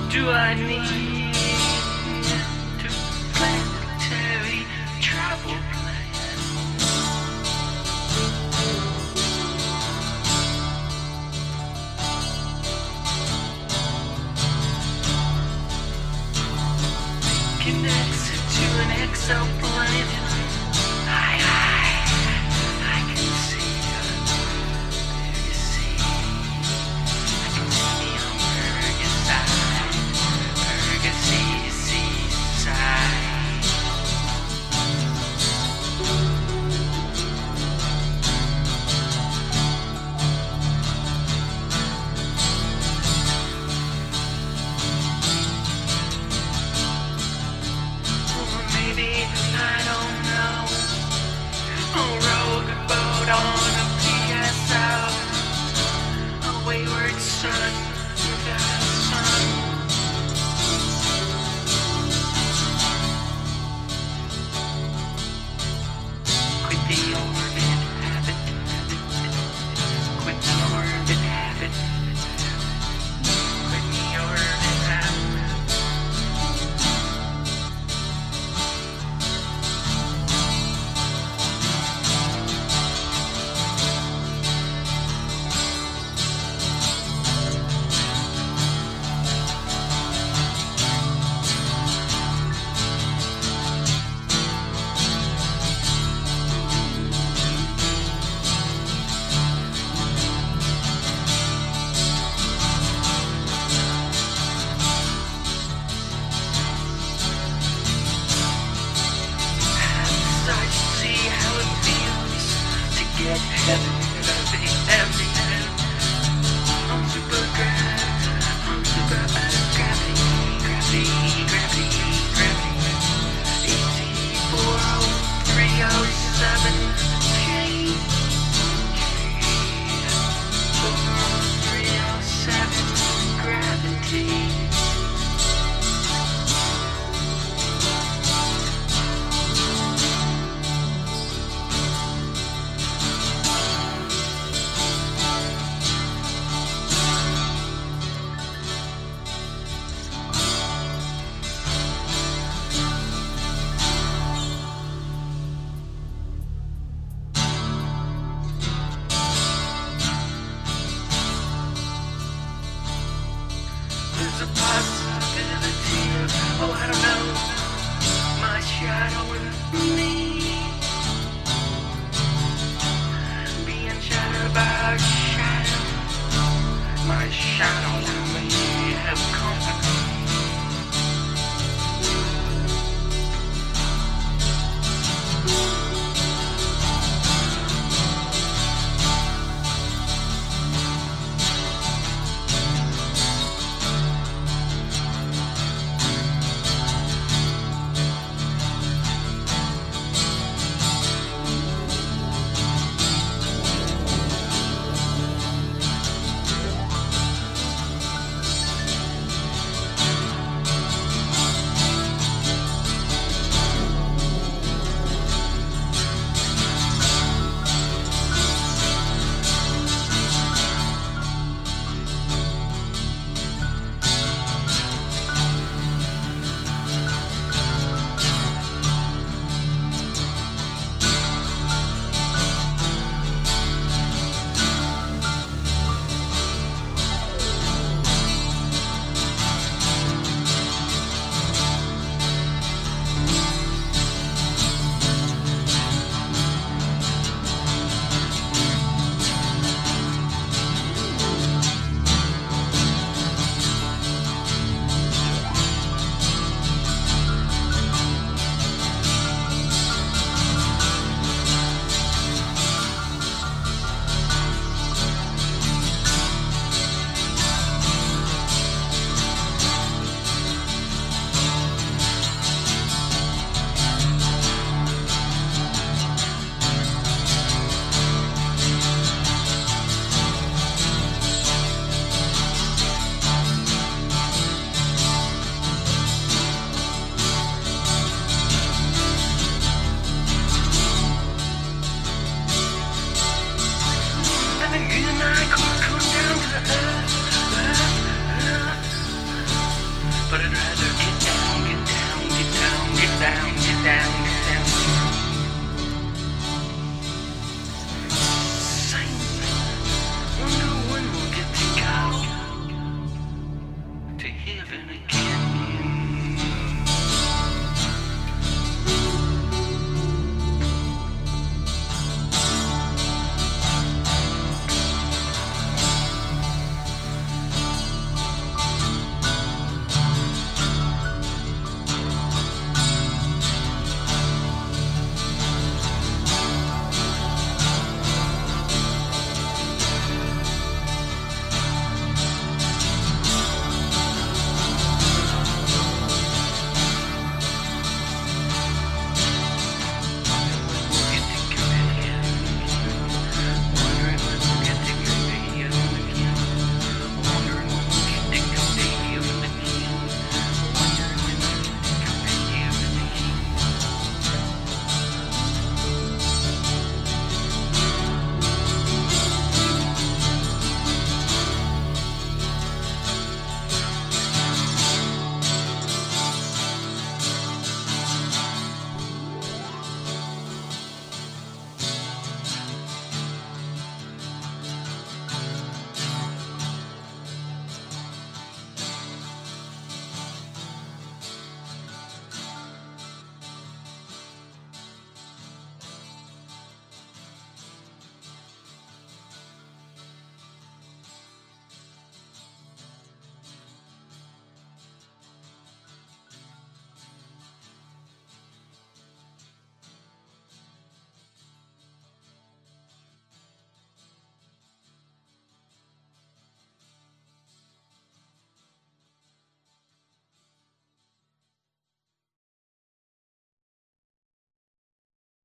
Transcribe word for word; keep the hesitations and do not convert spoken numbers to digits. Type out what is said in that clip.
Do I need to planetary travel plan? Connects to an exoplanet. Hi, hi, I can see you. There you see. I can see me on Ferguside. Ferguson seaside. Or maybe, I don't know, a rogue boat on a P S O, a wayward son without a son. Quit the orbit habit. Quit the orbit habit. Quit the orbit habit. I see how it feels to get heavy, heavy, heavy. I'm super gravity, I'm super gravity, gravity, gravity, gravity. eighteen four oh three oh seven K, four oh three oh seven gravity. There's a possibility of, oh, I don't know, my shadow and me being shadowed by a shadow, my shadow.